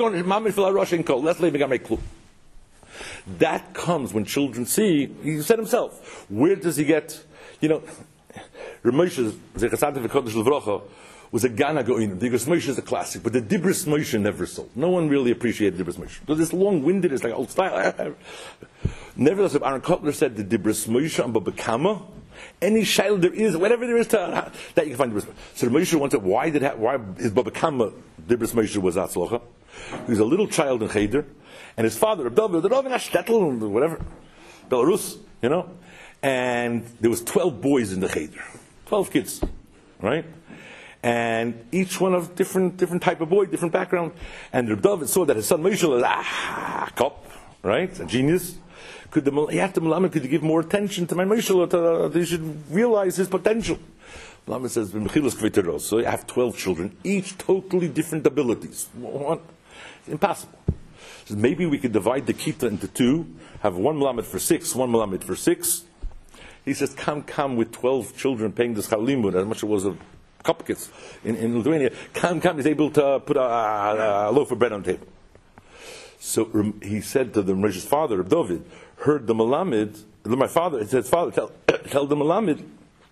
That comes when children see, he said himself, where does he get, you know, Ramosha, was a Gana Goinim. The Dibras Moshe is a classic, but the Dibras Moshe never sold. No one really appreciated Dibras Moshe. So this long-winded is like old style. Nevertheless, Aaron Kotler said the Dibras Moshe and Baba Kama, any child there is, whatever there is to, that you can find Dibras Moshe. So the Moshe wanted, why did, why his Baba Kama, Dibras Moshe was Atzlocha? He was a little child in Cheder, and his father, Abdullah, the Rav in Ashtetl, whatever, Belarus, you know, and there was twelve boys in the Cheder. twelve kids, right? And each one of different different type of boy, different background. And Reb David saw that his son Moshe was ah, cop, right, a genius. Could the he asked the Malamed, could you give more attention to my Moshe? To, they should realize his potential. Malamed says, so I have twelve children, each totally different abilities. What? It's impossible. So maybe we could divide the kita into two, have one Malamed for six, one Malamed for six. He says, come, come with twelve children paying the schar limud, as much as it was a couple kids in, in Lithuania. Come, come, he's able to put a, a, a loaf of bread on the table. So he said to the Moshe's father, David, heard the Malamed, my father, he said, father, tell, tell the Malamed,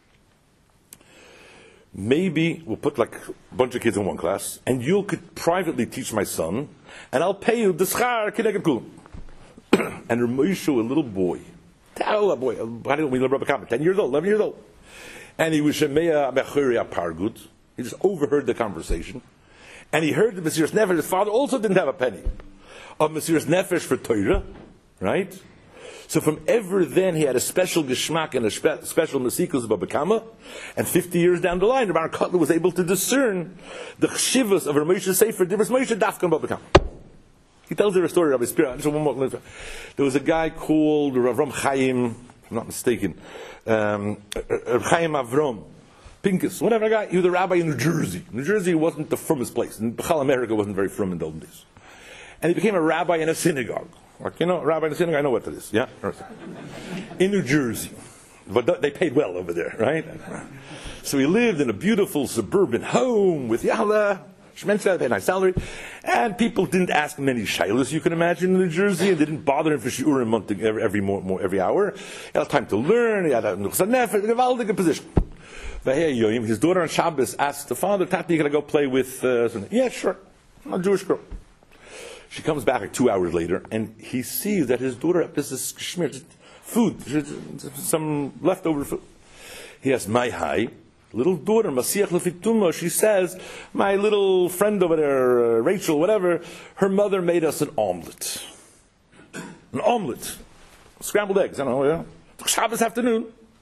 maybe we'll put like a bunch of kids in one class, and you could privately teach my son, and I'll pay you the schar kineged kulam. And Moshe, a little boy, tell a boy, how did we learn about ten years old, eleven years old. And he was Shemaya Mechuri Pargut. He just overheard the conversation. And he heard the Mesiras Nefesh. His father also didn't have a penny of Mesiras Nefesh for Torah, right? So from ever then, he had a special geschmack and a spe- special Mesikus of Baba Kama. And fifty years down the line, Rabbi Kotler was able to discern the chshivas of Ramoshe's Sefer, Dibras Moshe, Dafkan Baba Kama. He tells her a story, Rabbi Spira. There was a guy called Rav Ram Chaim, if I'm not mistaken, um, Chaim Avrom, Pincus, whatever guy. He was a rabbi in New Jersey. New Jersey wasn't the frumest place. And Bechal America wasn't very frum in the old days. And he became a rabbi in a synagogue. Like, you know, a rabbi in a synagogue, I know what that is. Yeah? In New Jersey. But they paid well over there, right? So he lived in a beautiful suburban home with Yahla. Shmensa, paid nice salary, and people didn't ask many shilas, you can imagine, in New Jersey, and they didn't bother him for shiurim every every, more, more, every hour. He had time to learn. He had a gewaldige position. His daughter on Shabbos asked the father, "Tati, you gonna go play with?" Uh, yeah, sure. I'm a Jewish girl. She comes back like two hours later, and he sees that his daughter has this shmir, food, some leftover food. He asks, "My high." little daughter, Masiach Lefituma, she says, my little friend over there, uh, Rachel, whatever, her mother made us an omelet. An omelet. Scrambled eggs, I don't know, yeah. Shabbos afternoon.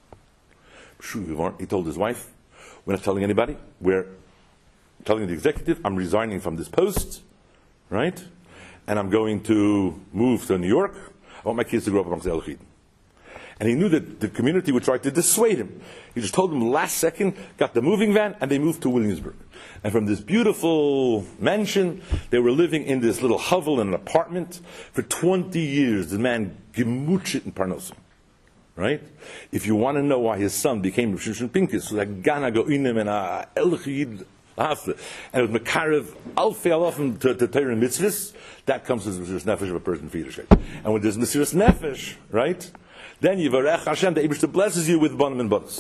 He told his wife, we're not telling anybody. We're telling the executive, I'm resigning from this post, right? And I'm going to move to New York. I want my kids to grow up amongst the Elohim. And he knew that the community would try to dissuade him. He just told them last second, got the moving van, and they moved to Williamsburg. And from this beautiful mansion, they were living in this little hovel in an apartment for twenty years. The man gemuchit in Parnosim. Right? If you want to know why his son became Rav Shimshon Pincus, so that Gana Goinim and a Elchid Hafle, and it was Makarev Alfei Alofim to Torah and Mitzvahs, that comes as Mesiras Nefesh of a person for Yiddishkeit. And when there's Mesiras Nefesh, right? Then Yivarech Hashem, the Eibishter blesses you with Bonim and Bonos.